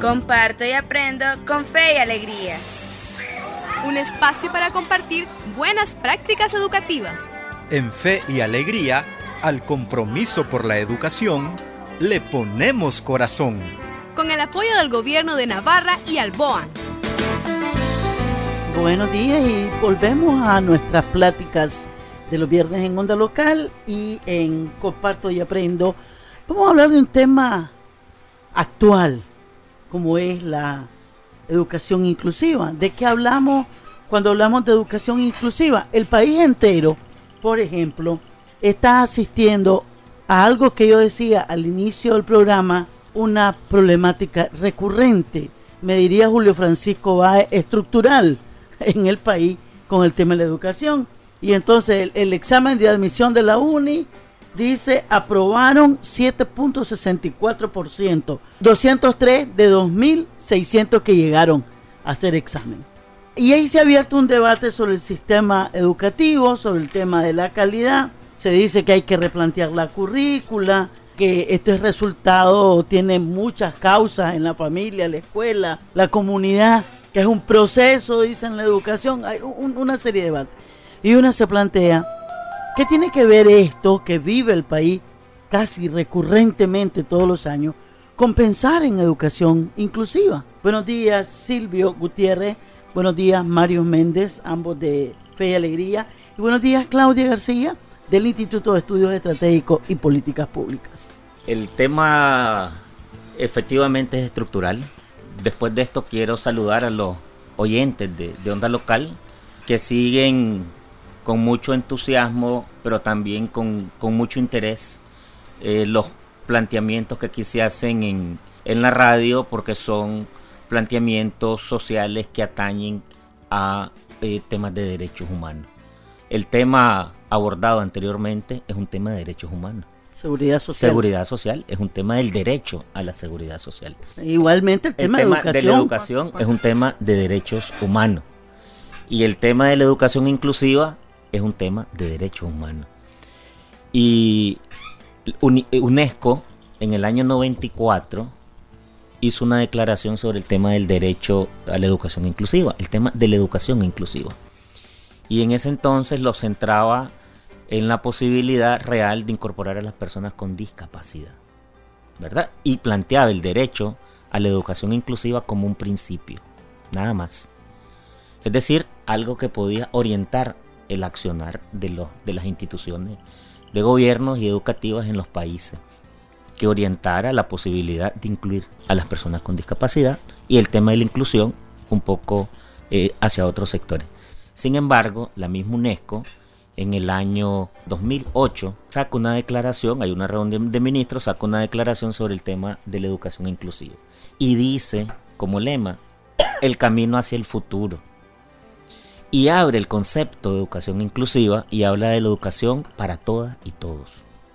Comparto y aprendo con fe y alegría. Un espacio para compartir buenas prácticas educativas. En Fe y Alegría, al compromiso por la educación, le ponemos corazón. Con el apoyo del Gobierno de Navarra y Alboan. Buenos días y volvemos a nuestras pláticas de los viernes en Onda Local y en Comparto y Aprendo. Vamos a hablar de un tema actual, como es la educación inclusiva. ¿De qué hablamos cuando hablamos de educación inclusiva? El país entero, por ejemplo, está asistiendo a algo que yo decía al inicio del programa, una problemática recurrente, me diría Julio Francisco Báez, estructural en el país con el tema de la educación. Y entonces el examen de admisión de la UNI dice aprobaron 7.64%, 203 de 2.600 que llegaron a hacer examen. Y ahí se ha abierto un debate sobre el sistema educativo, sobre el tema de la calidad. Se dice que hay que replantear la currícula, que este resultado tiene muchas causas en la familia, la escuela, la comunidad, que es un proceso, dicen la educación. Hay una serie de debates. Y una se plantea, ¿qué tiene que ver esto que vive el país casi recurrentemente todos los años con pensar en educación inclusiva? Buenos días, Silvio Gutiérrez. Buenos días, Mario Méndez, ambos de Fe y Alegría. Y buenos días, Claudia García, del Instituto de Estudios Estratégicos y Políticas Públicas. El tema efectivamente es estructural. Después de esto quiero saludar a los oyentes de Onda Local que siguen con mucho entusiasmo, pero también con mucho interés los planteamientos que aquí se hacen en la radio, porque son planteamientos sociales que atañen a temas de derechos humanos. El tema abordado anteriormente es un tema de derechos humanos. Seguridad social. Seguridad social es un tema del derecho a la seguridad social. Igualmente el tema de la educación es un tema de derechos humanos. Y el tema de la educación inclusiva es un tema de derechos humanos. Y UNESCO en el año 94 hizo una declaración sobre el tema del derecho a la educación inclusiva, el tema de la educación inclusiva. Y en ese entonces lo centraba en la posibilidad real de incorporar a las personas con discapacidad, ¿verdad? Y planteaba el derecho a la educación inclusiva como un principio, nada más. Es decir, algo que podía orientar el accionar de las instituciones de gobiernos y educativas en los países, que orientara la posibilidad de incluir a las personas con discapacidad y el tema de la inclusión un poco hacia otros sectores. Sin embargo, la misma UNESCO en el año 2008 saca una declaración, hay una reunión de ministros, saca una declaración sobre el tema de la educación inclusiva y dice como lema, el camino hacia el futuro. Y abre el concepto de educación inclusiva y habla de la educación para todas y todos.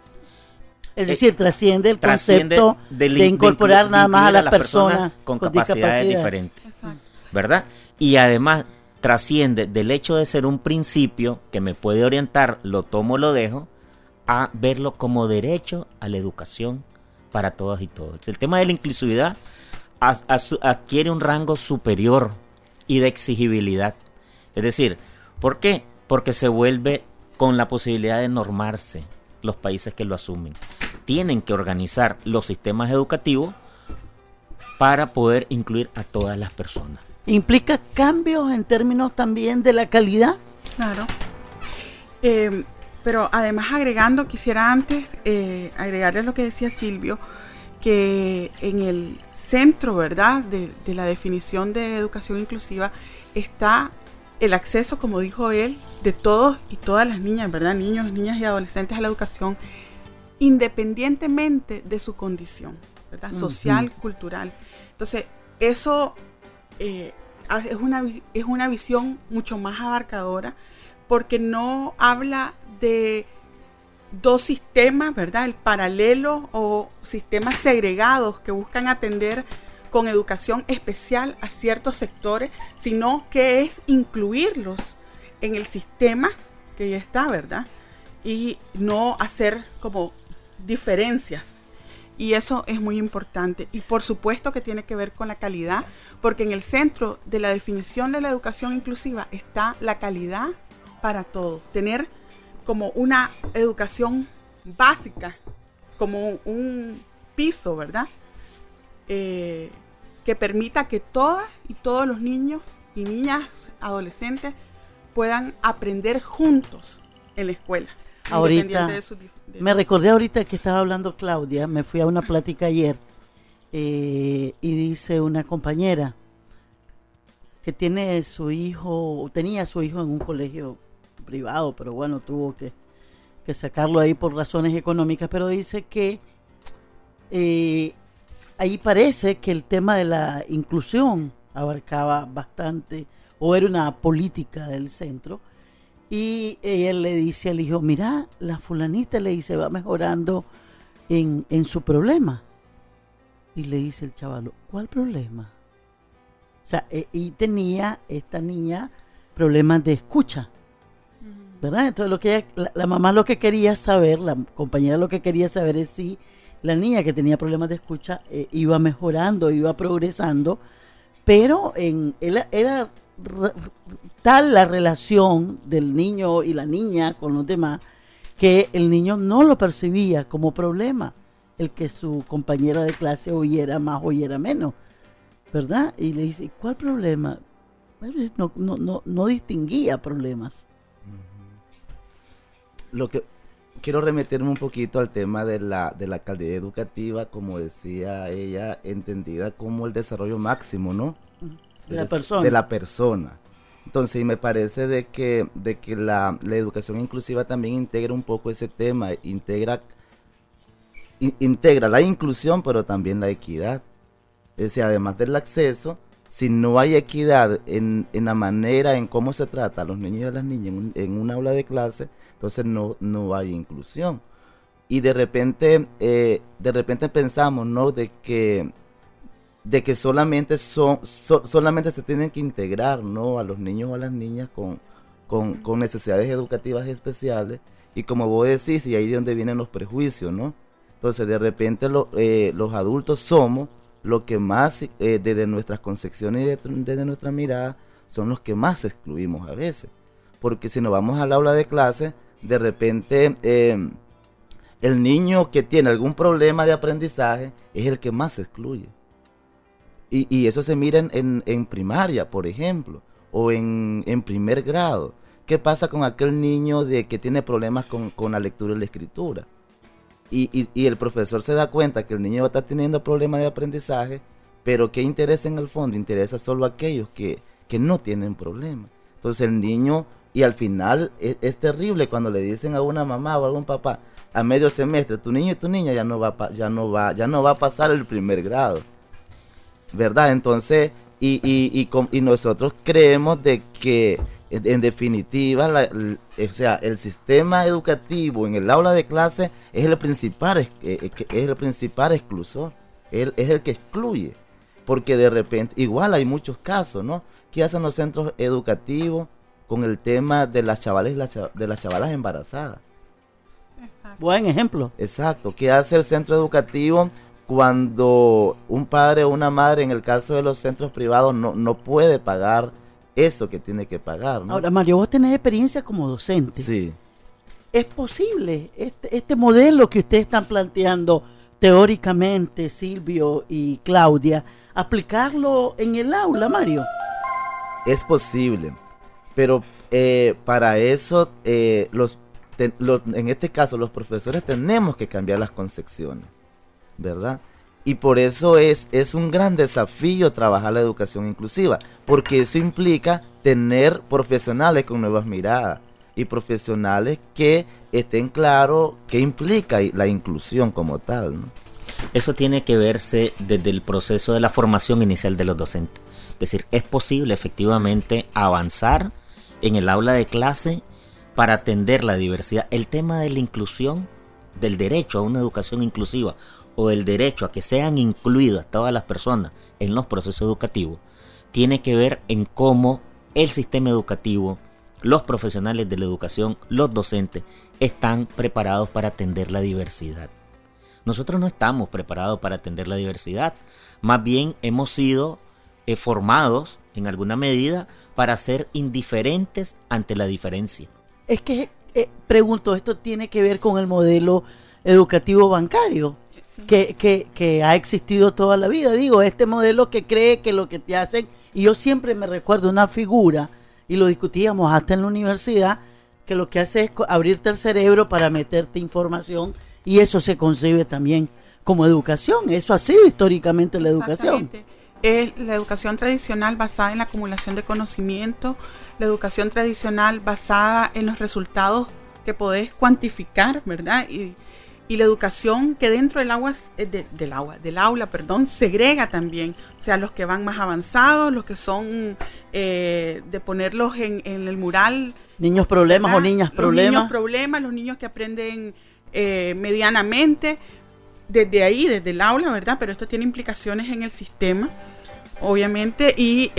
Es decir, trasciende el concepto de incorporar nada más a las personas con capacidades diferentes. Exacto. ¿Verdad? Y además trasciende del hecho de ser un principio que me puede orientar, lo tomo, lo dejo, a verlo como derecho a la educación para todas y todos. El tema de la inclusividad adquiere un rango superior y de exigibilidad. Es decir, ¿por qué? Porque se vuelve con la posibilidad de normarse los países que lo asumen. Tienen que organizar los sistemas educativos para poder incluir a todas las personas. ¿Implica cambios en términos también de la calidad? Claro. Pero además quisiera antes agregarle lo que decía Silvio, que en el centro, ¿verdad?, de la definición de educación inclusiva está el acceso, como dijo él, de todos y todas las niñas, ¿verdad?, niños, niñas y adolescentes a la educación, independientemente de su condición, ¿verdad?, social, cultural. Entonces, eso es una visión mucho más abarcadora, porque no habla de dos sistemas, ¿verdad?, el paralelo o sistemas segregados que buscan atender con educación especial a ciertos sectores, sino que es incluirlos en el sistema que ya está, ¿verdad?, y no hacer como diferencias. Y eso es muy importante. Y por supuesto que tiene que ver con la calidad, porque en el centro de la definición de la educación inclusiva está la calidad para todo. Tener como una educación básica, como un piso, ¿verdad? Que permita que todas y todos los niños y niñas, adolescentes, puedan aprender juntos en la escuela. Ahorita, me recordé ahorita que estaba hablando Claudia, me fui a una plática ayer y dice una compañera que tenía su hijo en un colegio privado, pero bueno, tuvo que sacarlo ahí por razones económicas, pero dice que ahí parece que el tema de la inclusión abarcaba bastante, o era una política del centro, y ella le dice al hijo, mira, la fulanita, le dice, va mejorando en su problema. Y le dice el chavalo, ¿cuál problema? O sea, y tenía esta niña problemas de escucha, ¿verdad? Entonces lo que la mamá lo que quería saber, la compañera lo que quería saber es si la niña que tenía problemas de escucha iba mejorando, iba progresando, pero era tal la relación del niño y la niña con los demás que el niño no lo percibía como problema el que su compañera de clase oyera más, oyera menos, ¿verdad? Y le dice, ¿cuál problema? No distinguía problemas. Lo que quiero remitirme un poquito al tema de la calidad educativa, como decía ella, entendida como el desarrollo máximo, ¿no? De la persona. Entonces, y me parece de que la educación inclusiva también integra un poco ese tema, integra la inclusión, pero también la equidad. Es decir, además del acceso, si no hay equidad en la manera en cómo se trata a los niños y a las niñas en un aula de clase, entonces no hay inclusión. Y de repente pensamos, ¿no?, de que solamente se tienen que integrar, ¿no?, a los niños o a las niñas con necesidades educativas especiales, y como vos decís, y ahí es donde vienen los prejuicios, ¿no? Entonces de repente los adultos somos lo que más, desde nuestras concepciones y desde nuestra mirada, son los que más excluimos a veces, porque si nos vamos al aula de clase, de repente el niño que tiene algún problema de aprendizaje es el que más se excluye. Y eso se mira en primaria, por ejemplo, o en primer grado. ¿Qué pasa con aquel niño que tiene problemas con la lectura y la escritura? Y el profesor se da cuenta que el niño está teniendo problemas de aprendizaje, pero ¿qué interesa en el fondo? Interesa solo a aquellos que no tienen problemas. Entonces el niño, y al final es terrible cuando le dicen a una mamá o a algún papá, a medio semestre, tu niño y tu niña ya no va a pasar el primer grado, ¿verdad? Entonces, y nosotros creemos de que en definitiva, o sea, el sistema educativo en el aula de clase es el principal exclusor, es el que excluye, porque de repente, igual hay muchos casos, ¿no?, ¿qué hacen los centros educativos con el tema de las chavalas embarazadas? Exacto. Buen ejemplo. Exacto, ¿qué hace el centro educativo cuando un padre o una madre, en el caso de los centros privados, no puede pagar eso que tiene que pagar, ¿no? Ahora, Mario, vos tenés experiencia como docente. Sí. ¿Es posible este modelo que ustedes están planteando teóricamente, Silvio y Claudia, aplicarlo en el aula, Mario? Es posible, pero para eso, en este caso, los profesores tenemos que cambiar las concepciones, ¿verdad? Y por eso es un gran desafío trabajar la educación inclusiva, porque eso implica tener profesionales con nuevas miradas y profesionales que estén claros qué implica la inclusión como tal, ¿no? Eso tiene que verse desde el proceso de la formación inicial de los docentes. Es decir, es posible efectivamente avanzar en el aula de clase para atender la diversidad. El tema de la inclusión, del derecho a una educación inclusiva, o del derecho a que sean incluidas todas las personas en los procesos educativos, tiene que ver en cómo el sistema educativo, los profesionales de la educación, los docentes, están preparados para atender la diversidad. Nosotros no estamos preparados para atender la diversidad. Más bien hemos sido formados en alguna medida para ser indiferentes ante la diferencia. Es que, pregunto, ¿esto tiene que ver con el modelo educativo bancario? Sí. Que ha existido toda la vida. Digo, este modelo que cree que lo que te hacen, y yo siempre me recuerdo una figura, y lo discutíamos hasta en la universidad, que lo que hace es abrirte el cerebro para meterte información, y eso se concibe también como educación. Eso ha sido históricamente la educación. Exactamente. Es la educación tradicional basada en la acumulación de conocimiento, la educación tradicional basada en los resultados que podés cuantificar, ¿verdad? Y la educación que dentro del aula, segrega también. O sea, los que van más avanzados, los que son de ponerlos en el mural. Niños problemas, ¿verdad? O niñas problemas. Los niños problemas, los niños que aprenden medianamente. Desde ahí, desde el aula, ¿verdad? Pero esto tiene implicaciones en el sistema, obviamente, y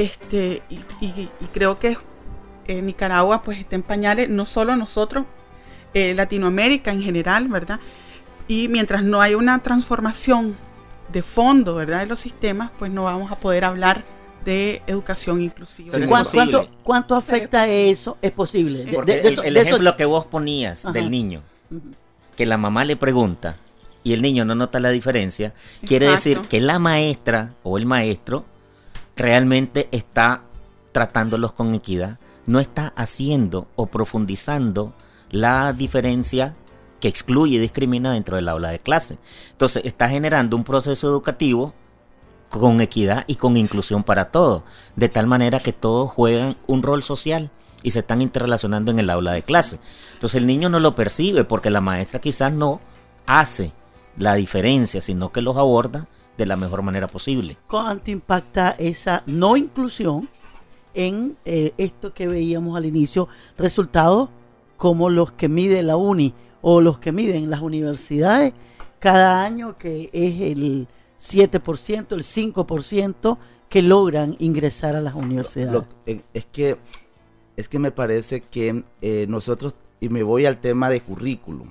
creo que Nicaragua pues está en pañales, no solo nosotros, Latinoamérica en general, ¿verdad? Y mientras no hay una transformación de fondo, ¿verdad?, de los sistemas, pues no vamos a poder hablar de educación inclusiva. Sí, ¿Cuánto afecta eso? Es posible. Porque el ejemplo que vos ponías, ajá, del niño, que la mamá le pregunta y el niño no nota la diferencia, exacto, quiere decir que la maestra o el maestro realmente está tratándolos con equidad, no está haciendo o profundizando la diferencia que excluye y discrimina dentro del aula de clase. Entonces está generando un proceso educativo con equidad y con inclusión para todos, de tal manera que todos juegan un rol social y se están interrelacionando en el aula de clase. Entonces el niño no lo percibe porque la maestra quizás no hace la diferencia, sino que los aborda de la mejor manera posible. ¿Cuánto impacta esa no inclusión en esto que veíamos al inicio? Resultados como los que mide la UNI o los que miden las universidades cada año, que es el 7%, el 5% que logran ingresar a las universidades. Es que me parece que nosotros, y me voy al tema de currículum,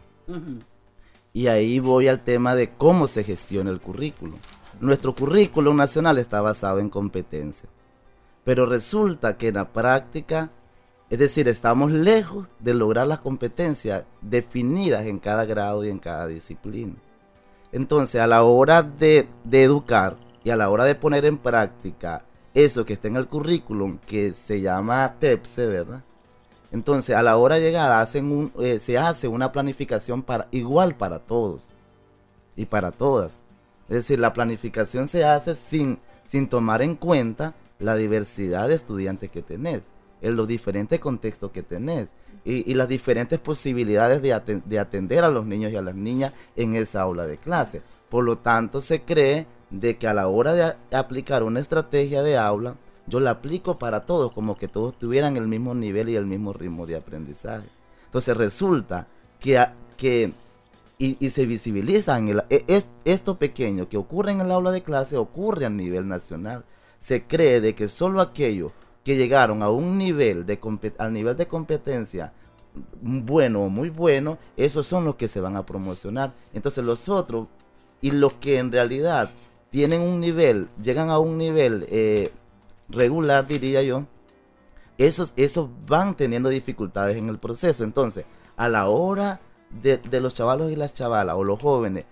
y ahí voy al tema de cómo se gestiona el currículum. Nuestro currículum nacional está basado en competencia, pero resulta que en la práctica, es decir, estamos lejos de lograr las competencias definidas en cada grado y en cada disciplina. Entonces, a la hora de educar y a la hora de poner en práctica eso que está en el currículum, que se llama TEPSE, ¿verdad? Entonces, a la hora de llegada se hace una planificación igual para todos y para todas. Es decir, la planificación se hace sin tomar en cuenta la diversidad de estudiantes que tenés, en los diferentes contextos que tenés y las diferentes posibilidades de atender a los niños y a las niñas en esa aula de clase. Por lo tanto, se cree de que a la hora de aplicar una estrategia de aula, yo la aplico para todos, como que todos tuvieran el mismo nivel y el mismo ritmo de aprendizaje. Entonces resulta que se visibiliza esto pequeño que ocurre en el aula de clase, ocurre a nivel nacional. Se cree de que solo aquellos que llegaron a un nivel al nivel de competencia bueno o muy bueno, esos son los que se van a promocionar. Entonces los otros, y los que en realidad tienen un nivel, llegan a un nivel regular, diría yo, esos van teniendo dificultades en el proceso. Entonces, a la hora de los chavalos y las chavalas o los jóvenes,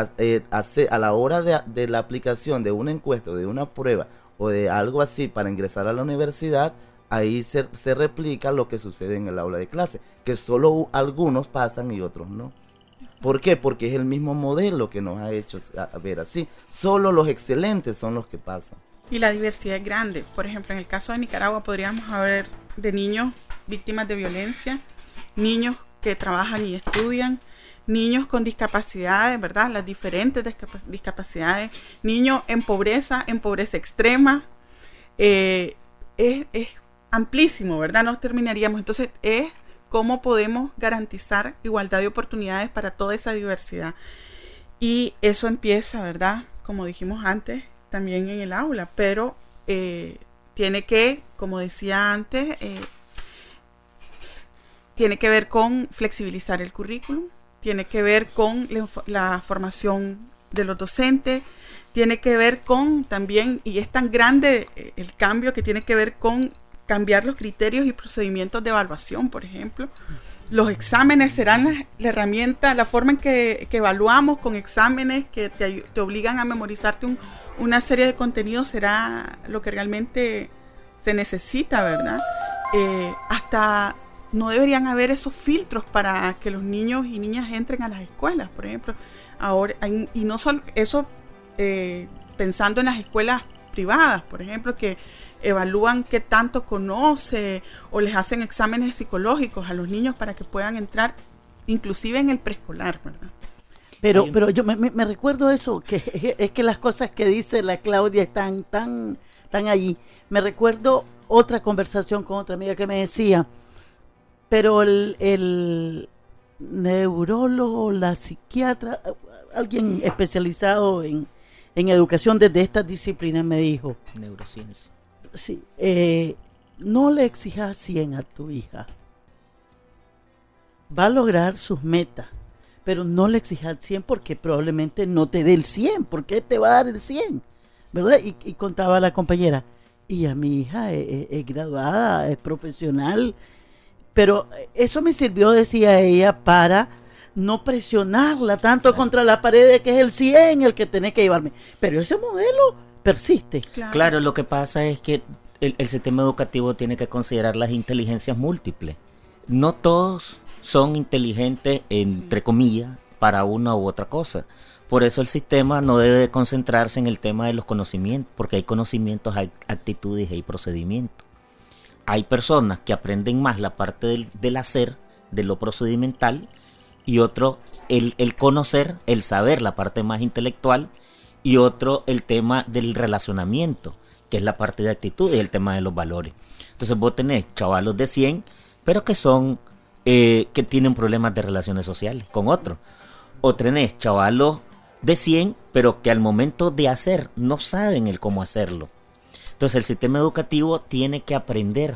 a la hora de la aplicación de una encuesta, de una prueba o de algo así para ingresar a la universidad, ahí se replica lo que sucede en el aula de clase, que solo algunos pasan y otros no. ¿Por qué? Porque es el mismo modelo que nos ha hecho ver así. Solo los excelentes son los que pasan. Y la diversidad es grande. Por ejemplo, en el caso de Nicaragua podríamos hablar de niños víctimas de violencia, niños que trabajan y estudian, niños con discapacidades, ¿verdad? Las diferentes discapacidades, niños en pobreza extrema. Es amplísimo, ¿verdad? No terminaríamos. Entonces, es cómo podemos garantizar igualdad de oportunidades para toda esa diversidad. Y eso empieza, ¿verdad? Como dijimos antes, también en el aula, pero tiene que, como decía antes, tiene que ver con flexibilizar el currículum, tiene que ver con la formación de los docentes, tiene que ver con también, y es tan grande el cambio que tiene que ver con cambiar los criterios y procedimientos de evaluación, por ejemplo. Los exámenes serán la herramienta, la forma en que evaluamos con exámenes que te obligan a memorizarte una serie de contenidos será lo que realmente se necesita, ¿verdad? Hasta no deberían haber esos filtros para que los niños y niñas entren a las escuelas, por ejemplo. Ahora, y no solo eso, pensando en las escuelas privadas, por ejemplo, que evalúan qué tanto conoce o les hacen exámenes psicológicos a los niños para que puedan entrar inclusive en el preescolar, ¿verdad? Pero yo me recuerdo eso, que es que las cosas que dice la Claudia están tan allí. Me recuerdo otra conversación con otra amiga que me decía, pero el neurólogo, la psiquiatra, alguien especializado en educación desde estas disciplinas me dijo, neurociencia. Sí, no le exijas 100 a tu hija. Va a lograr sus metas, pero no le exijas 100 porque probablemente no te dé el 100. ¿Por qué te va a dar el 100? ¿Verdad? Y contaba la compañera, y a mi hija es graduada, es profesional, pero eso me sirvió, decía ella, para no presionarla tanto contra la pared de que es el 100 el que tenés que llevarme. Pero ese modelo persiste. Claro, lo que pasa es que el sistema educativo tiene que considerar las inteligencias múltiples. No todos son inteligentes, entre comillas, para una u otra cosa. Por eso el sistema no debe de concentrarse en el tema de los conocimientos, porque hay conocimientos, hay actitudes y hay procedimientos. Hay personas que aprenden más la parte del hacer, de lo procedimental, y otro el conocer, el saber, la parte más intelectual, y otro el tema del relacionamiento, que es la parte de actitud y el tema de los valores. Entonces vos tenés chavalos de 100, pero que son que tienen problemas de relaciones sociales con otros. O tenés chavalos de 100, pero que al momento de hacer no saben el cómo hacerlo. Entonces el sistema educativo tiene que aprender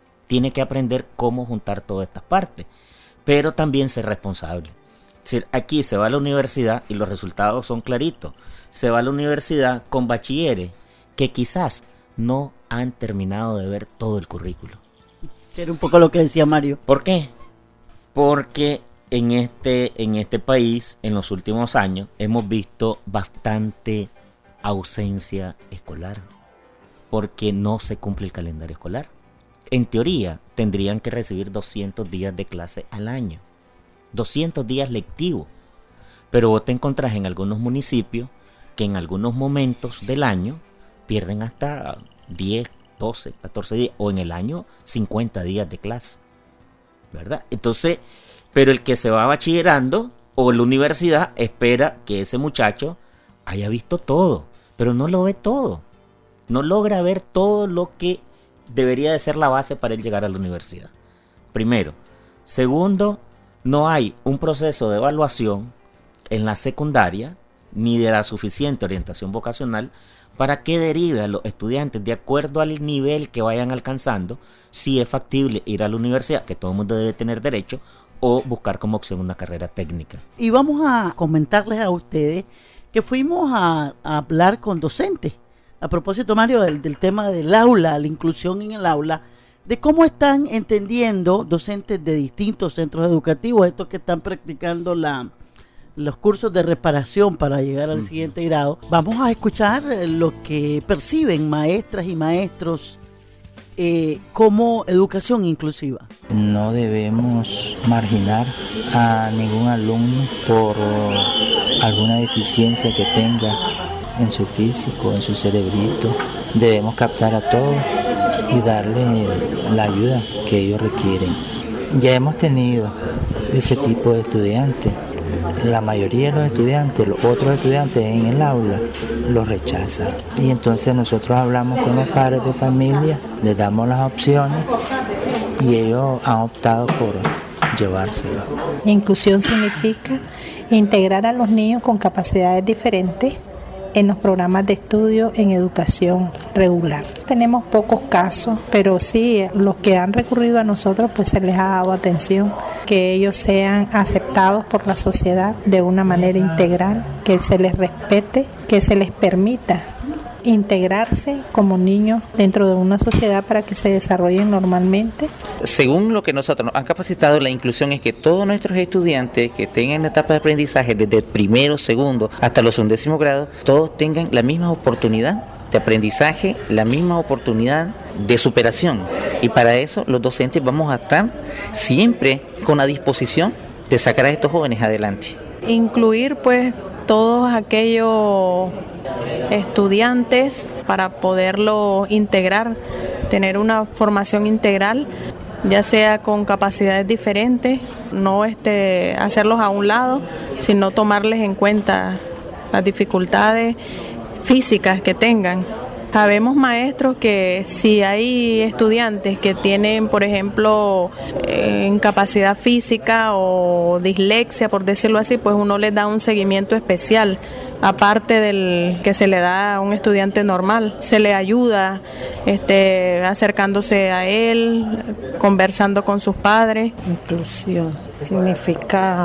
cómo juntar todas estas partes, pero también ser responsable. Es decir, aquí se va a la universidad y los resultados son claritos. Se va a la universidad con bachilleres que quizás no han terminado de ver todo el currículo. Que era un poco lo que decía Mario. ¿Por qué? Porque en este país, en los últimos años, hemos visto bastante ausencia escolar, porque no se cumple el calendario escolar. En teoría, tendrían que recibir 200 días de clase al año, 200 días lectivos, pero vos te encontrás en algunos municipios que en algunos momentos del año pierden hasta 10, 12, 14 días, o en el año 50 días de clase, ¿verdad? Entonces, pero el que se va bachillerando o la universidad espera que ese muchacho haya visto todo, pero no lo ve todo, no logra ver todo lo que debería de ser la base para él llegar a la universidad. Primero. Segundo, no hay un proceso de evaluación en la secundaria ni de la suficiente orientación vocacional para que derive a los estudiantes de acuerdo al nivel que vayan alcanzando, si es factible ir a la universidad, que todo el mundo debe tener derecho, o buscar como opción una carrera técnica. Y vamos a comentarles a ustedes que fuimos a hablar con docentes, a propósito, Mario, del tema del aula, la inclusión en el aula, de cómo están entendiendo docentes de distintos centros educativos, estos que están practicando los cursos de reparación para llegar al siguiente grado. Vamos a escuchar lo que perciben maestras y maestros como educación inclusiva. No debemos marginar a ningún alumno por alguna deficiencia que tenga en su físico, en su cerebrito. Debemos captar a todos y darle la ayuda que ellos requieren. Ya hemos tenido ese tipo de estudiantes. La mayoría de los estudiantes, los otros estudiantes en el aula, los rechazan. Y entonces nosotros hablamos con los padres de familia, les damos las opciones y ellos han optado por llevárselo. Inclusión significa integrar a los niños con capacidades diferentes en los programas de estudio en educación regular. Tenemos pocos casos, pero sí, los que han recurrido a nosotros, pues se les ha dado atención, que ellos sean aceptados por la sociedad de una manera integral, que se les respete, que se les permita integrarse como niños dentro de una sociedad para que se desarrollen normalmente. Según lo que nosotros nos han capacitado, la inclusión es que todos nuestros estudiantes que estén en etapa de aprendizaje desde el primero, segundo hasta los 11º grado, todos tengan la misma oportunidad de aprendizaje, la misma oportunidad de superación. Y para eso los docentes vamos a estar siempre con la disposición de sacar a estos jóvenes adelante. Incluir pues todos aquellos estudiantes para poderlo integrar, tener una formación integral, ya sea con capacidades diferentes, no hacerlos a un lado, sino tomarles en cuenta las dificultades físicas que tengan. Sabemos maestros que si hay estudiantes que tienen, por ejemplo, incapacidad física o dislexia, por decirlo así, pues uno les da un seguimiento especial, aparte del que se le da a un estudiante normal. Se le ayuda acercándose a él, conversando con sus padres. Inclusión significa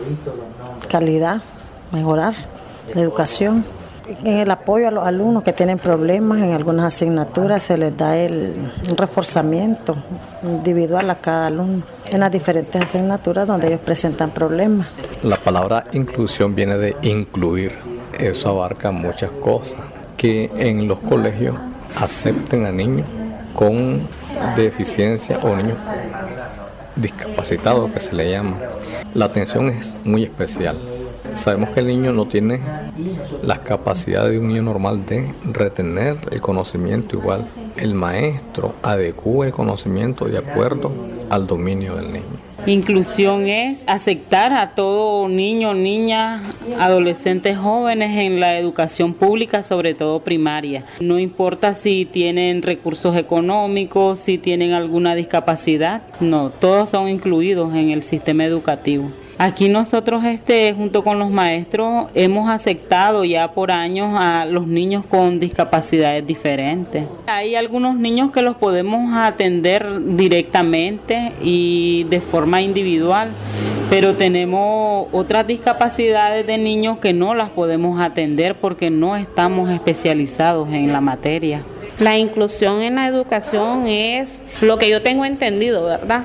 calidad, mejorar la educación. En el apoyo a los alumnos que tienen problemas en algunas asignaturas se les da un reforzamiento individual a cada alumno en las diferentes asignaturas donde ellos presentan problemas. La palabra inclusión viene de incluir. Eso abarca muchas cosas. Que en los colegios acepten a niños con deficiencia o niños discapacitados, que se le llama. La atención es muy especial. Sabemos que el niño no tiene las capacidades de un niño normal de retener el conocimiento igual. El maestro adecúa el conocimiento de acuerdo al dominio del niño. Inclusión es aceptar a todo niño, niña, adolescentes, jóvenes en la educación pública, sobre todo primaria. No importa si tienen recursos económicos, si tienen alguna discapacidad, no, todos son incluidos en el sistema educativo. Aquí nosotros junto con los maestros hemos aceptado ya por años a los niños con discapacidades diferentes. Hay algunos niños que los podemos atender directamente y de forma individual, pero tenemos otras discapacidades de niños que no las podemos atender porque no estamos especializados en la materia. La inclusión en la educación es lo que yo tengo entendido, ¿verdad?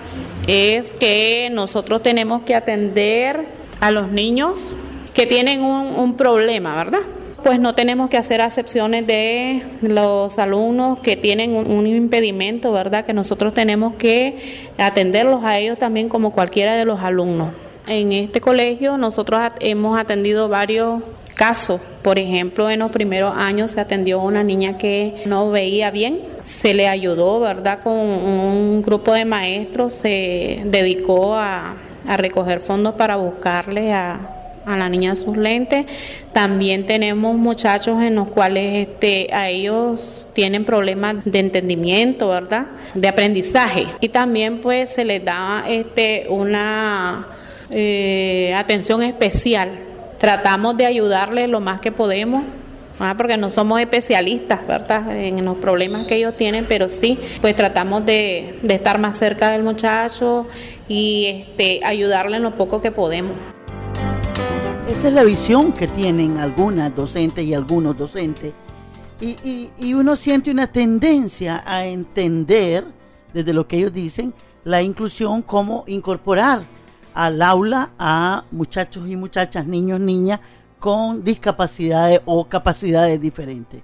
Es que nosotros tenemos que atender a los niños que tienen un problema, ¿verdad? Pues no tenemos que hacer acepciones de los alumnos que tienen un impedimento, ¿verdad? Que nosotros tenemos que atenderlos a ellos también como cualquiera de los alumnos. En este colegio nosotros hemos atendido varios casos. Por ejemplo, en los primeros años se atendió a una niña que no veía bien. Se le ayudó, ¿verdad? Con un grupo de maestros, se dedicó a recoger fondos para buscarle a la niña sus lentes. También tenemos muchachos en los cuales a ellos tienen problemas de entendimiento, ¿verdad? De aprendizaje. Y también pues se les da una atención especial. Tratamos de ayudarles lo más que podemos, ¿verdad? Porque no somos especialistas, ¿verdad? En los problemas que ellos tienen, pero sí, pues tratamos de estar más cerca del muchacho y ayudarle en lo poco que podemos. Esa es la visión que tienen algunas docentes y algunos docentes. Y uno siente una tendencia a entender, desde lo que ellos dicen, la inclusión como incorporar al aula a muchachos y muchachas, niños, niñas con discapacidades o capacidades diferentes.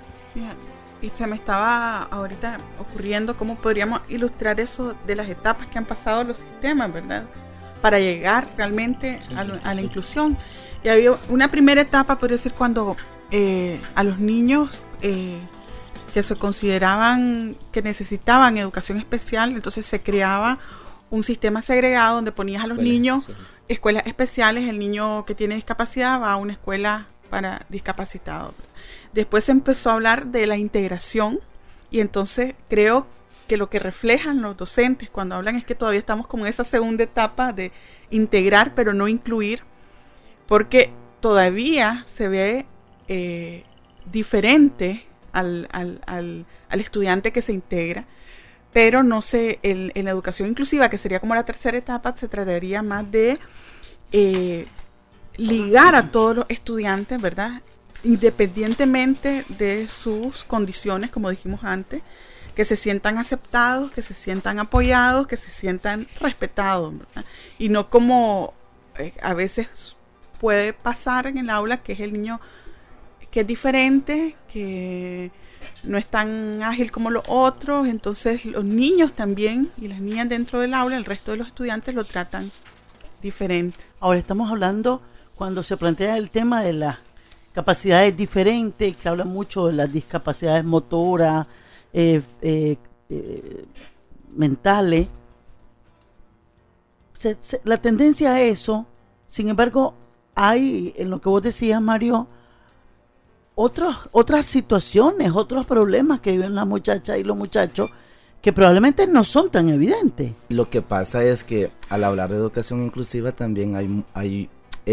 Y se me estaba ahorita ocurriendo cómo podríamos ilustrar eso de las etapas que han pasado los sistemas, ¿verdad? Para llegar realmente a la inclusión. Y había una primera etapa, podría ser cuando a los niños que se consideraban que necesitaban educación especial, entonces se creaba un sistema segregado donde ponías a los niños, escuelas especiales, el niño que tiene discapacidad va a una escuela para discapacitados. Después se empezó a hablar de la integración y entonces creo que lo que reflejan los docentes cuando hablan es que todavía estamos como en esa segunda etapa de integrar pero no incluir, porque todavía se ve diferente al estudiante que se integra, pero no sé, en la educación inclusiva, que sería como la tercera etapa, se trataría más de ligar a todos los estudiantes, ¿verdad? Independientemente de sus condiciones, como dijimos antes, que se sientan aceptados, que se sientan apoyados, que se sientan respetados, ¿verdad? Y no como a veces puede pasar en el aula, que es el niño que es diferente, que no es tan ágil como los otros, entonces los niños también y las niñas dentro del aula, el resto de los estudiantes lo tratan diferente. Ahora estamos hablando, cuando se plantea el tema de las capacidades diferentes, que habla mucho de las discapacidades motoras, mentales, la tendencia a eso. Sin embargo, hay, en lo que vos decías, Mario, otras situaciones, otros problemas que viven las muchachas y los muchachos que probablemente no son tan evidentes. Lo que pasa es que al hablar de educación inclusiva también hay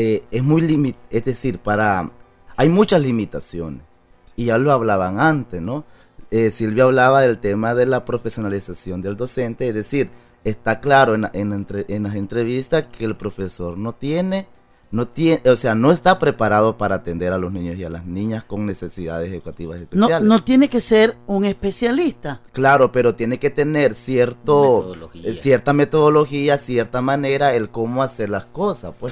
hay muchas limitaciones, y ya lo hablaban antes, ¿no? Silvia hablaba del tema de la profesionalización del docente, es decir, está claro en las entrevistas que el profesor no está preparado para atender a los niños y a las niñas con necesidades educativas especiales. No tiene que ser un especialista. Claro, pero tiene que tener cierta metodología, cierta manera, el cómo hacer las cosas, pues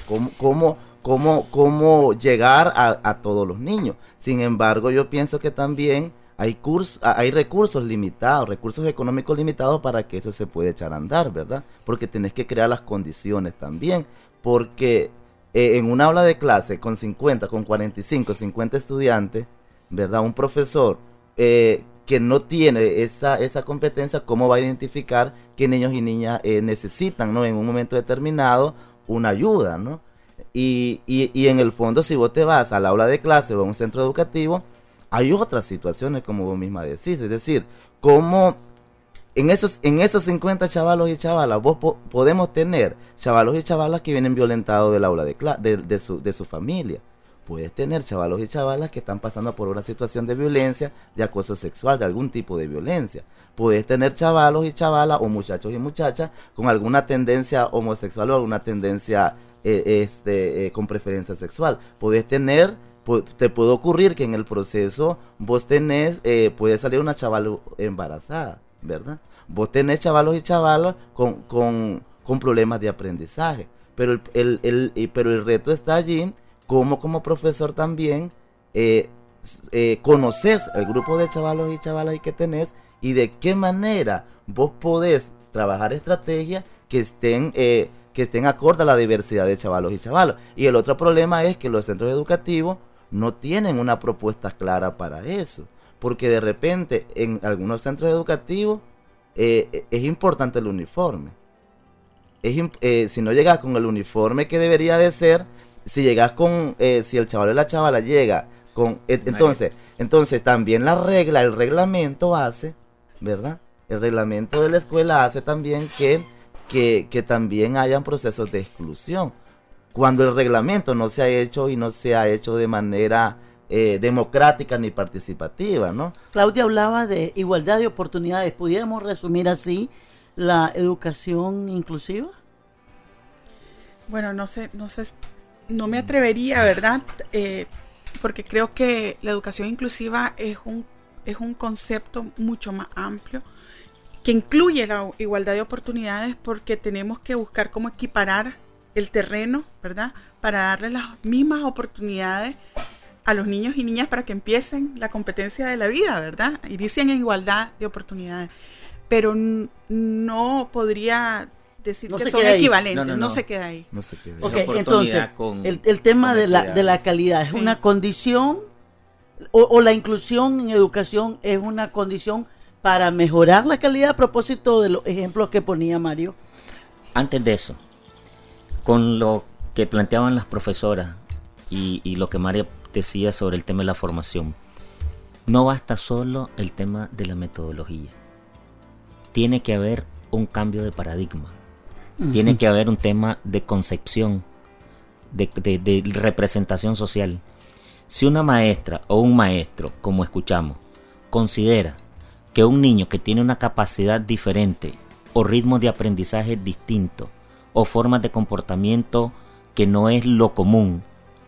cómo llegar a todos los niños. Sin embargo, yo pienso que también hay recursos limitados, recursos económicos limitados para que eso se pueda echar a andar, ¿verdad? Porque tenés que crear las condiciones también, porque en una aula de clase con 45, 50 estudiantes, ¿verdad? Un profesor que no tiene esa competencia, ¿cómo va a identificar qué niños y niñas necesitan, ¿no? En un momento determinado una ayuda, ¿no? Y en el fondo, si vos te vas al aula de clase o a un centro educativo, hay otras situaciones, como vos misma decís, es decir, como en esos 50 chavalos y chavalas, vos podemos tener chavalos y chavalas que vienen violentados del aula de su familia. Puedes tener chavalos y chavalas que están pasando por una situación de violencia, de acoso sexual, de algún tipo de violencia. Puedes tener chavalos y chavalas, o muchachos y muchachas, con alguna tendencia homosexual o alguna tendencia con preferencia sexual. Te puede ocurrir que en el proceso vos puede salir una chavala embarazada, ¿verdad? Vos tenés chavalos y chavalas con problemas de aprendizaje, pero el reto está allí, como profesor también conoces el grupo de chavalos y chavalas que tenés, y de qué manera vos podés trabajar estrategias que estén acorde a la diversidad de chavalos y chavalas. Y el otro problema es que los centros educativos no tienen una propuesta clara para eso, porque de repente en algunos centros educativos es importante el uniforme. Si no llegas con el uniforme que debería de ser, si el chaval o la chavala llega con entonces también el reglamento hace, ¿verdad? El reglamento de la escuela hace también que también hayan procesos de exclusión, cuando el reglamento no se ha hecho y no se ha hecho de manera democrática ni participativa, ¿no? Claudia hablaba de igualdad de oportunidades. ¿Pudiéramos resumir así la educación inclusiva? Bueno, no sé, no me atrevería, ¿verdad? Porque creo que la educación inclusiva es un concepto mucho más amplio, que incluye la igualdad de oportunidades, porque tenemos que buscar cómo equiparar el terreno, ¿verdad? Para darle las mismas oportunidades a los niños y niñas para que empiecen la competencia de la vida, ¿verdad? Inicien en igualdad de oportunidades. Pero no podría decir que son equivalentes, no se queda ahí. No se queda ahí. Okay, entonces, el tema de la calidad es una condición, o la inclusión en educación es una condición para mejorar la calidad, a propósito de los ejemplos que ponía Mario. Antes de eso, con lo que planteaban las profesoras y lo que María decía sobre el tema de la formación, no basta solo el tema de la metodología. Tiene que haber un cambio de paradigma. Tiene que haber un tema de concepción, de representación social. Si una maestra o un maestro, como escuchamos, considera que un niño que tiene una capacidad diferente o ritmos de aprendizaje distintos o formas de comportamiento que no es lo común,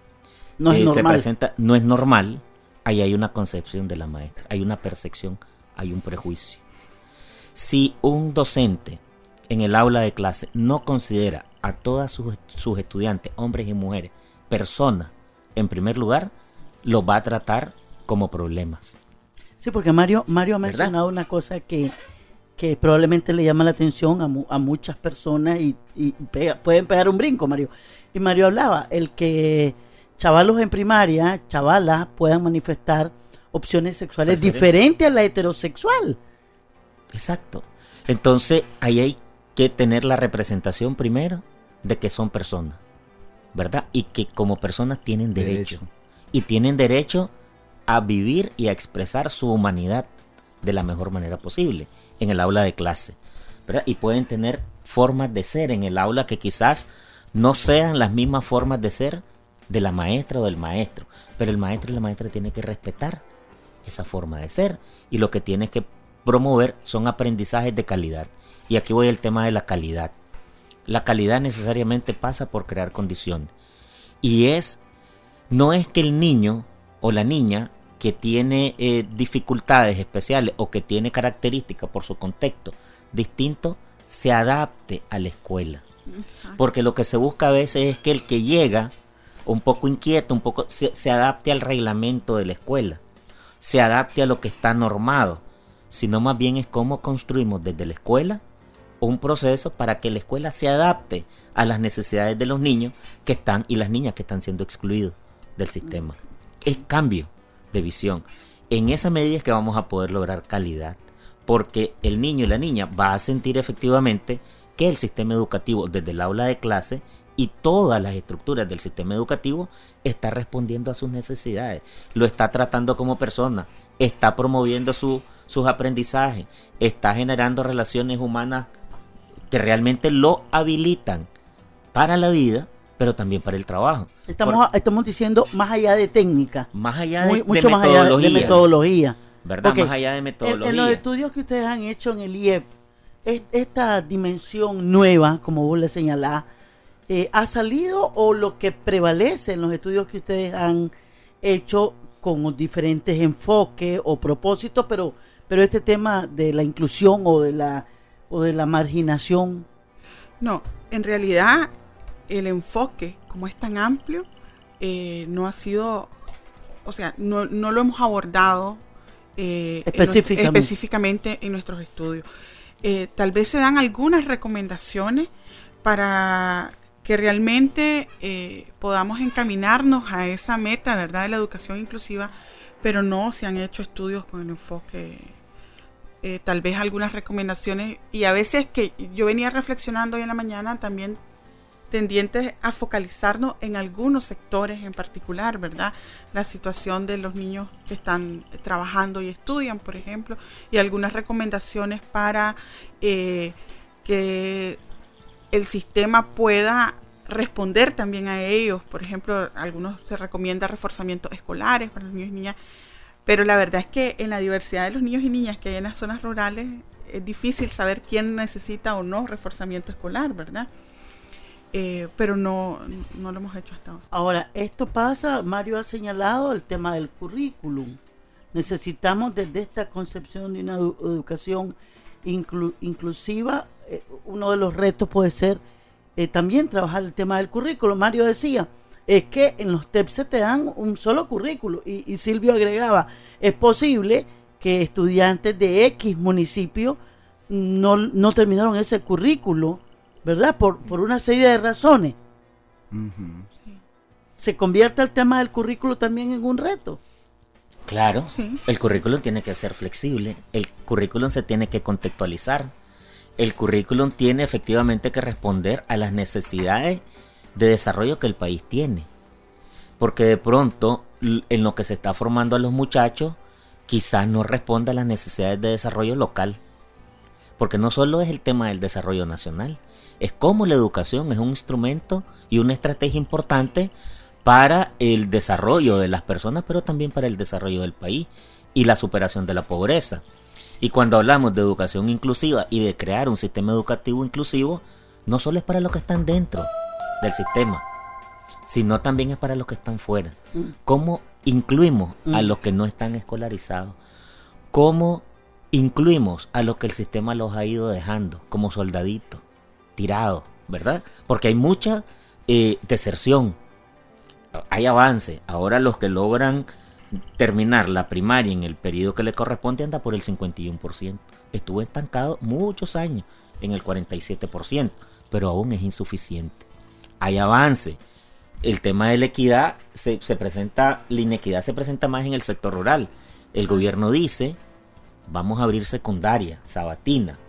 no es se normal. presenta, no es normal, ahí hay una concepción de la maestra, hay una percepción, hay un prejuicio. Si un docente en el aula de clase no considera a todas sus estudiantes, hombres y mujeres, personas, en primer lugar, los va a tratar como problemas. Sí, porque Mario ha mencionado una cosa que probablemente le llama la atención a muchas personas y pueden pegar un brinco, Mario. Y Mario hablaba, el que chavalos en primaria, chavalas, puedan manifestar opciones sexuales diferentes a la heterosexual. Exacto. Entonces, ahí hay que tener la representación primero de que son personas, ¿verdad? Y que como personas tienen derecho. Y tienen derecho a vivir y a expresar su humanidad de la mejor manera posible en el aula de clase, ¿verdad? Y pueden tener formas de ser en el aula que quizás no sean las mismas formas de ser de la maestra o del maestro, pero el maestro y la maestra tienen que respetar esa forma de ser, y lo que tienen que promover son aprendizajes de calidad. Y aquí voy al tema de la calidad. La calidad necesariamente pasa por crear condiciones, y no es que el niño o la niña que tiene dificultades especiales o que tiene características por su contexto distinto se adapte a la escuela. Exacto. Porque lo que se busca a veces es que el que llega un poco inquieto, se adapte al reglamento de la escuela, se adapte a lo que está normado, sino más bien es cómo construimos desde la escuela un proceso para que la escuela se adapte a las necesidades de los niños que están y las niñas que están siendo excluidos del sistema. Es cambio de visión. En esa medida es que vamos a poder lograr calidad, porque el niño y la niña va a sentir efectivamente que el sistema educativo desde el aula de clase y todas las estructuras del sistema educativo está respondiendo a sus necesidades, lo está tratando como persona, está promoviendo sus aprendizajes, está generando relaciones humanas que realmente lo habilitan para la vida, pero también para el trabajo. Estamos diciendo más allá de técnica, más allá mucho más allá de metodología, ¿verdad? Okay. Más allá de metodología. En los estudios que ustedes han hecho en el IEP, esta dimensión nueva, como vos le señalás, ¿ha salido o lo que prevalece en los estudios que ustedes han hecho con diferentes enfoques o propósitos, pero este tema de la inclusión o de la marginación? No, en realidad el enfoque, como es tan amplio, no ha sido, o sea, no lo hemos abordado específicamente en nuestros estudios. Tal vez se dan algunas recomendaciones para que realmente podamos encaminarnos a esa meta, ¿verdad?, de la educación inclusiva, pero no se han hecho estudios con el enfoque, tal vez algunas recomendaciones, y a veces que yo venía reflexionando hoy en la mañana también tendientes a focalizarnos en algunos sectores en particular, ¿verdad? La situación de los niños que están trabajando y estudian, por ejemplo, y algunas recomendaciones para que el sistema pueda responder también a ellos. Por ejemplo, algunos se recomienda reforzamientos escolares para los niños y niñas, pero la verdad es que en la diversidad de los niños y niñas que hay en las zonas rurales es difícil saber quién necesita o no reforzamiento escolar, ¿verdad? Pero no lo hemos hecho hasta ahora. Ahora, esto pasa, Mario ha señalado el tema del currículum. Necesitamos desde esta concepción de una educación inclusiva, uno de los retos puede ser también trabajar el tema del currículo. Mario decía, es que en los TEP se te dan un solo currículo, y Silvio agregaba, es posible que estudiantes de X municipio no terminaron ese currículo, ¿verdad? Por una serie de razones. Uh-huh. Sí. ¿Se convierte el tema del currículo también en un reto? Claro, sí. El currículum tiene que ser flexible, el currículum se tiene que contextualizar, el currículum tiene efectivamente que responder a las necesidades de desarrollo que el país tiene, porque de pronto en lo que se está formando a los muchachos quizás no responda a las necesidades de desarrollo local, porque no solo es el tema del desarrollo nacional, es como la educación es un instrumento y una estrategia importante para el desarrollo de las personas, pero también para el desarrollo del país. y la superación de la pobreza. Y cuando hablamos de educación inclusiva y de crear un sistema educativo inclusivo, no solo es para los que están dentro del sistema, sino también es para los que están fuera. ¿Cómo incluimos a los que no están escolarizados? ¿Cómo incluimos a los que el sistema los ha ido dejando como soldaditos, tirados, ¿verdad? Porque hay mucha deserción, hay avance. Ahora los que logran terminar la primaria en el periodo que le corresponde anda por el 51%. Estuvo estancado muchos años en el 47%, pero aún es insuficiente. Hay avance. El tema de la equidad la inequidad se presenta más en el sector rural. El gobierno dice, vamos a abrir secundaria, sabatina,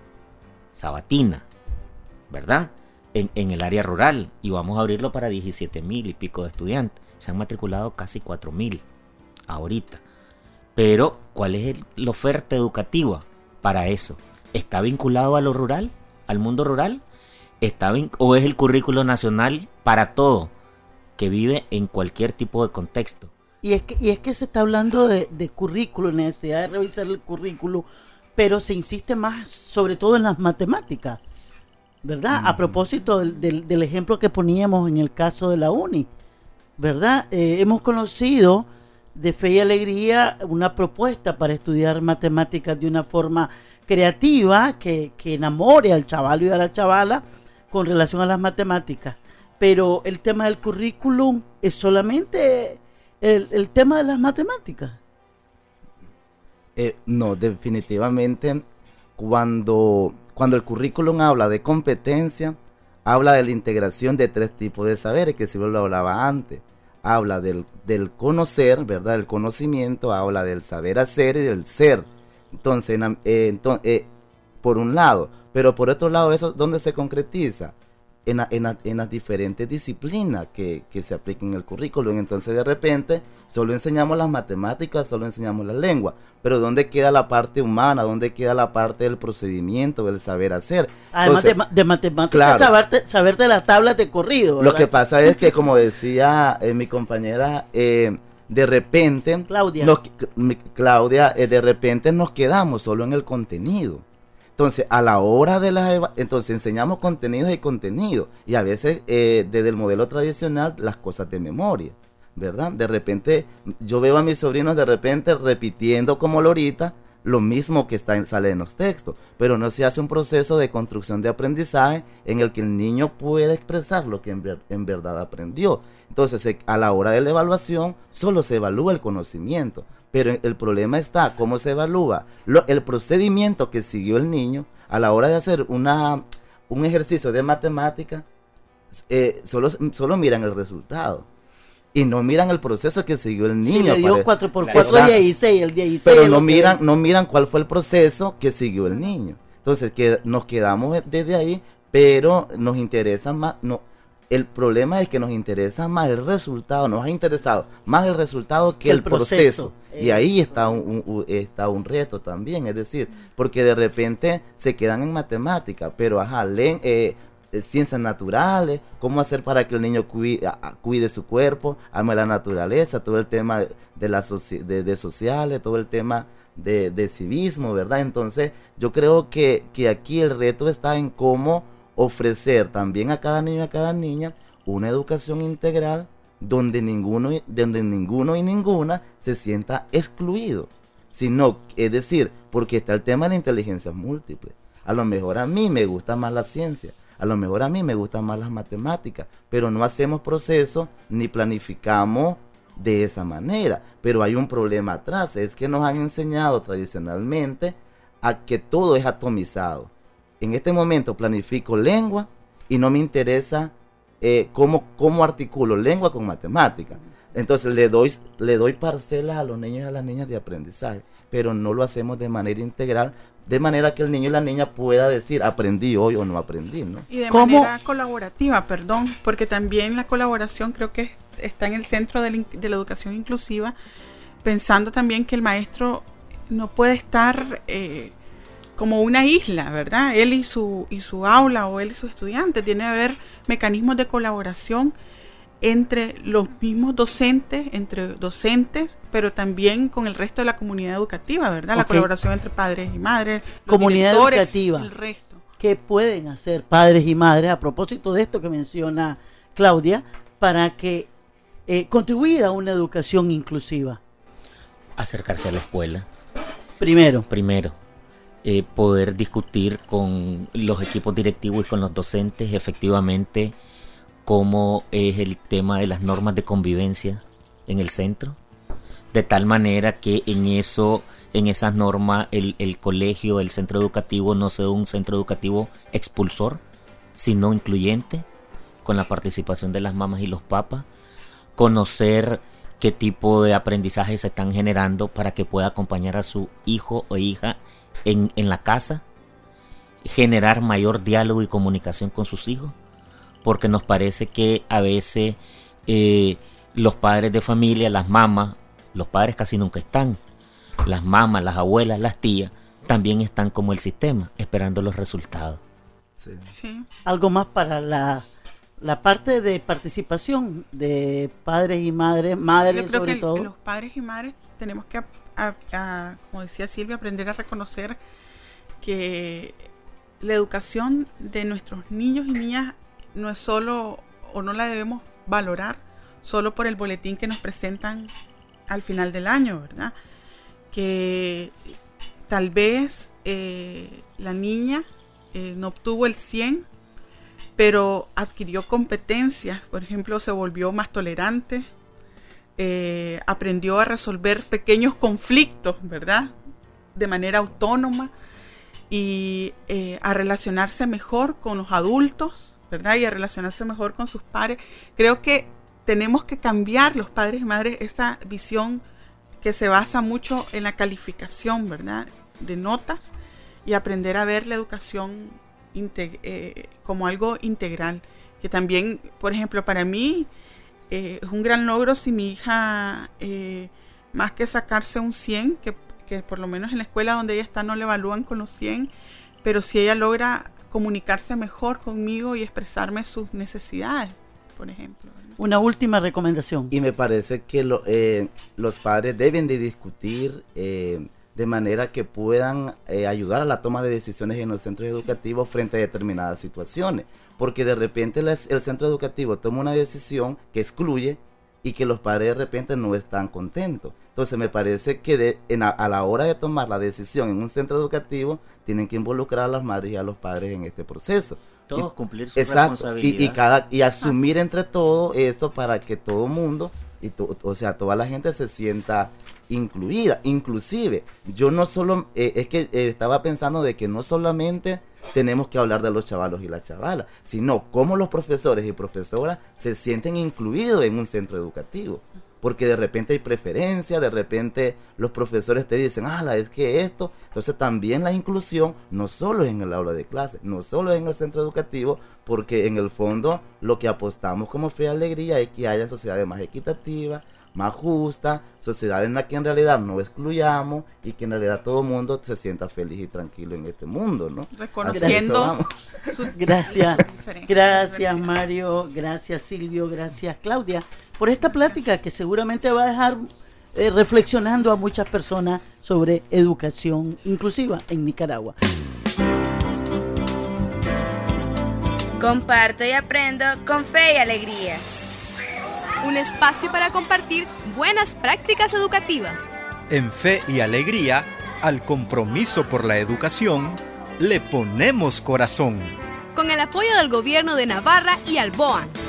¿verdad? En el área rural, y vamos a abrirlo para 17,000 y pico de estudiantes. Se han matriculado casi 4,000 ahorita. Pero, ¿cuál es la oferta educativa para eso? ¿Está vinculado a lo rural? ¿Al mundo rural? ¿O es el currículo nacional para todo, que vive en cualquier tipo de contexto? Y es que se está hablando de currículo, necesidad de revisar el currículo, pero se insiste más sobre todo en las matemáticas, ¿verdad? A propósito del ejemplo que poníamos en el caso de la UNI, ¿verdad? Hemos conocido de Fe y Alegría una propuesta para estudiar matemáticas de una forma creativa que enamore al chaval y a la chavala con relación a las matemáticas. Pero el tema del currículum es solamente el tema de las matemáticas. No, definitivamente cuando el currículum habla de competencia, habla de la integración de 3 tipos de saberes, que si lo hablaba antes. Habla del conocer, ¿verdad? El conocimiento, habla del saber hacer y del ser. Entonces, por un lado, pero por otro lado, ¿eso dónde se concretiza? En las diferentes disciplinas que se aplican en el currículum. Entonces, de repente, solo enseñamos las matemáticas, solo enseñamos la lengua, pero ¿dónde queda la parte humana? ¿Dónde queda la parte del procedimiento, del saber hacer? Además de matemáticas, claro, saber de las tablas de corrido, ¿verdad? Lo que pasa es que, como decía mi compañera, de repente, Claudia, de repente nos quedamos solo en el contenido. Entonces, a la hora de entonces enseñamos contenidos y contenido, y a veces desde el modelo tradicional las cosas de memoria, ¿verdad? De repente yo veo a mis sobrinos de repente repitiendo como lorita lo mismo que sale en los textos, pero no se hace un proceso de construcción de aprendizaje en el que el niño pueda expresar lo que en verdad aprendió. Entonces, a la hora de la evaluación solo se evalúa el conocimiento. Pero el problema está cómo se evalúa el procedimiento que siguió el niño a la hora de hacer un ejercicio de matemática. Solo miran el resultado y no miran el proceso que siguió el niño. Sí, le dio 4x4 16, el 16. Pero no miran cuál fue el proceso que siguió el niño. Entonces, nos quedamos desde ahí, pero nos interesa más. El problema es que nos interesa más el resultado, nos ha interesado más el resultado que el proceso. Y ahí está un reto también, es decir, porque de repente se quedan en matemática, pero leen ciencias naturales, cómo hacer para que el niño cuide su cuerpo, ame la naturaleza, todo el tema de sociales, todo el tema de civismo, ¿verdad? Entonces, yo creo que aquí el reto está en cómo ofrecer también a cada niño y a cada niña una educación integral donde ninguno y ninguna se sienta excluido, sino, es decir, porque está el tema de la inteligencia múltiple. A lo mejor a mí me gusta más la ciencia, a lo mejor a mí me gustan más las matemáticas, pero no hacemos procesos ni planificamos de esa manera. Pero hay un problema atrás, es que nos han enseñado tradicionalmente a que todo es atomizado. En este momento planifico lengua y no me interesa cómo articulo lengua con matemática. Entonces le doy parcelas a los niños y a las niñas de aprendizaje, pero no lo hacemos de manera integral, de manera que el niño y la niña pueda decir aprendí hoy o no aprendí, ¿no? Y de manera colaborativa, porque también la colaboración creo que está en el centro de la educación inclusiva, pensando también que el maestro no puede estar como una isla, ¿verdad? Él y su aula, o él y su estudiante. Tiene que haber mecanismos de colaboración entre los mismos docentes, entre docentes, pero también con el resto de la comunidad educativa, ¿verdad? La colaboración entre padres y madres, comunidad educativa. El resto. ¿Qué pueden hacer padres y madres a propósito de esto que menciona Claudia para que contribuir a una educación inclusiva? Acercarse a la escuela. Primero. Poder discutir con los equipos directivos y con los docentes efectivamente cómo es el tema de las normas de convivencia en el centro, de tal manera que en esas normas el colegio, el centro educativo no sea un centro educativo expulsor, sino incluyente, con la participación de las mamás y los papás, conocer qué tipo de aprendizaje se están generando para que pueda acompañar a su hijo o hija en la casa, generar mayor diálogo y comunicación con sus hijos, porque nos parece que a veces los padres de familia, las mamás, los padres casi nunca están, las mamás, las abuelas, las tías, también están como el sistema, esperando los resultados. Sí. Algo más para la parte de participación de padres y madres Yo creo sobre que todo. Los padres y madres tenemos que, como decía Silvia, aprender a reconocer que la educación de nuestros niños y niñas no es solo, o no la debemos valorar solo por el boletín que nos presentan al final del año, ¿verdad? Que tal vez la niña no obtuvo el 100, pero adquirió competencias, por ejemplo, se volvió más tolerante, aprendió a resolver pequeños conflictos, ¿verdad? De manera autónoma y a relacionarse mejor con los adultos, ¿verdad? Y a relacionarse mejor con sus pares. Creo que tenemos que cambiar, los padres y madres, esa visión que se basa mucho en la calificación, ¿verdad? De notas, y aprender a ver la educación como algo integral. Que también, por ejemplo, para mí es un gran logro si mi hija, más que sacarse un 100, que por lo menos en la escuela donde ella está no le evalúan con los 100, pero si ella logra comunicarse mejor conmigo y expresarme sus necesidades, por ejemplo. Una última recomendación. Y me parece que los padres deben de discutir de manera que puedan ayudar a la toma de decisiones en los centros educativos frente a determinadas situaciones. Porque de repente el centro educativo toma una decisión que excluye y que los padres de repente no están contentos. Entonces me parece que a la hora de tomar la decisión en un centro educativo, tienen que involucrar a las madres y a los padres en este proceso. Todos cumplir su responsabilidad. Y asumir entre todos esto para que todo el mundo, o sea, toda la gente se sienta incluida. Inclusive, yo no solo, es que estaba pensando de que no solamente tenemos que hablar de los chavalos y las chavalas, sino cómo los profesores y profesoras se sienten incluidos en un centro educativo. Porque de repente hay preferencia, de repente los profesores te dicen, es que esto. Entonces también la inclusión no solo es en el aula de clase, no solo es en el centro educativo, porque en el fondo lo que apostamos como Fe y Alegría es que haya sociedades más equitativas, más justas, sociedades en la que en realidad no excluyamos y que en realidad todo el mundo se sienta feliz y tranquilo en este mundo, ¿no? Reconociendo Gracias Mario, gracias Silvio, gracias Claudia por esta plática que seguramente va a dejar reflexionando a muchas personas sobre educación inclusiva en Nicaragua. Comparto y aprendo con Fe y Alegría. Un espacio para compartir buenas prácticas educativas. En Fe y Alegría, al compromiso por la educación, le ponemos corazón. Con el apoyo del Gobierno de Navarra y Alboan.